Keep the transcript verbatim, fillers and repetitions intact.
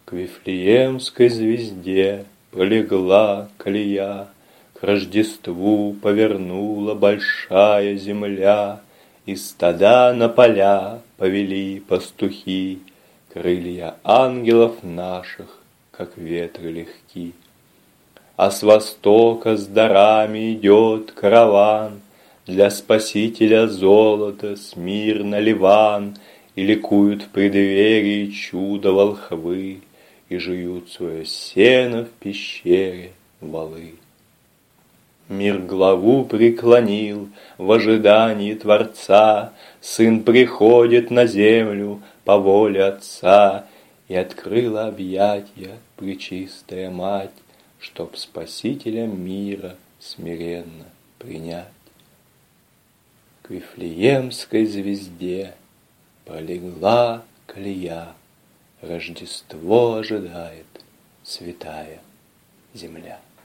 К Вифлеемской звезде пролегла колея, К Рождеству повернула большая земля, И стада на поля повели пастухи, Крылья ангелов наших, как ветры легки. А с востока с дарами идет караван, Для Спасителя золото, смирно Ливан, И ликуют в преддверии чуда волхвы, И жуют свое сено в пещере волы. Мир главу преклонил в ожидании Творца, Сын приходит на землю по воле Отца, И открыла объятья пречистая Мать, Чтоб Спасителя мира смиренно принять. К Вифлеемской звезде пролегла колея, Рождество ожидает святая земля.